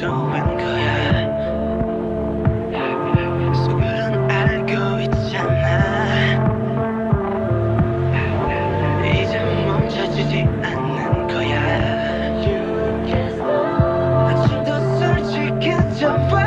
좋은 거야. 속으론 알고 있잖아. 이제 멈춰주지 않는 거야. 아침도 솔직해져봐.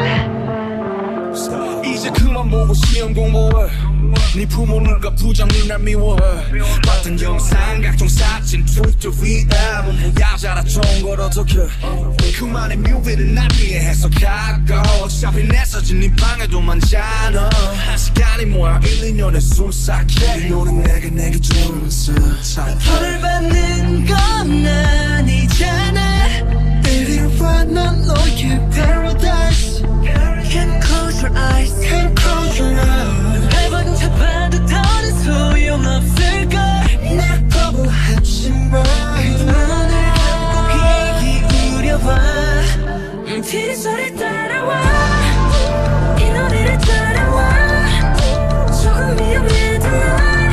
이제 그만 보고 시험 공부해. 네 부모님과 부장님 날 미워해. 봤던 영상 각종 사진 트위터 위에 뭐야 자라 좋은 걸 어떡해. 그만의 뮤비를 날 위해 해석하고 어차피 내 사진 네 방에도 많잖아. 한 시간이 뭐야 1, 2년의 순삭해. 이 노래 내게 주면서 벌 받는 건 아니잖아. 이리 와 넌 너의 paradise. Can't close your eyes, can't close your eyes. 매번 잡아도 더는 소용없을걸. 날 거부하지 마. 눈을 감고 귀 기울여봐. 피리 소리 따라와. 이 노래를 따라와. 조금 위험해도 난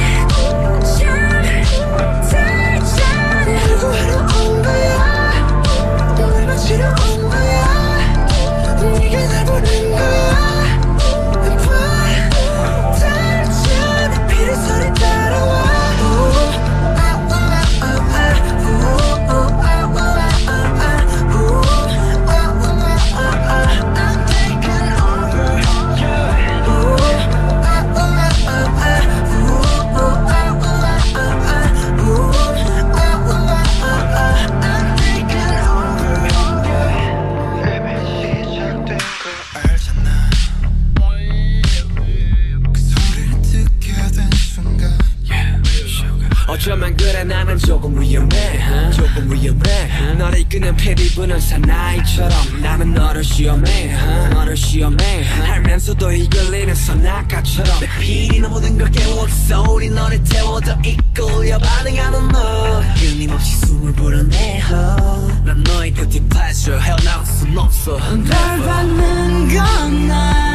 잘잖아. 구하러 온 거야. 너를 맞추러 온 거야. 네가 날 보는 거야. 달잖아. 피리 소리 따라와. 어쩌면 그래 나는 조금 위험해 조금 위험해 너를 이끄는 패리 부는 사나이처럼 나는 너를 시험해 너를 시험해 알면서도 이끌리는 선악가처럼 내 피리는 모든 걸 깨워 소리 너를 태워도 이끌려 반응하는 너 끊임없이 숨을 불어내 난 너의 guilty pleasure 헤어나올 순 없어 널 받는 건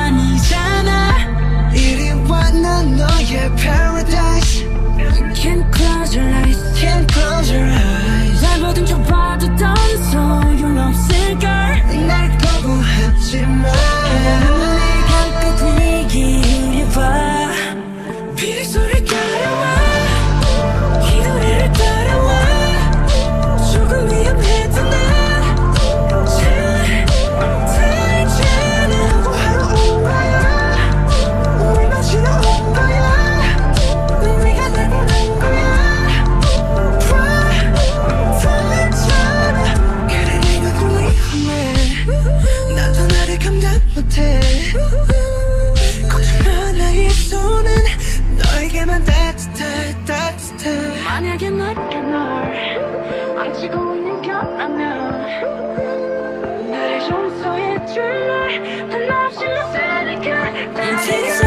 아니잖아. 이리 와 난 너의 paradise. Can't close your eyes, can't close your eyes. 날 보던 척 봐도 더는 소용없을걸. 날 거부하지 마. 눈을 감고 귀 기울여봐. 피리 소리 따라와. 이 노래를 따라와. 조금 위험해도 난 잘잖아. 구하러 온 거야. 뭘 마시러 온 거야. 네가 날 보는 거야. 그래 네가 더 위험해. 나도 나를 감당 못해. 걱정 마 나의 손은 너에게만 따뜻해 따뜻해. 만약에 너를 만지고 있는 거라면 나를 용서해 줄래. 난 없이 못 사니까.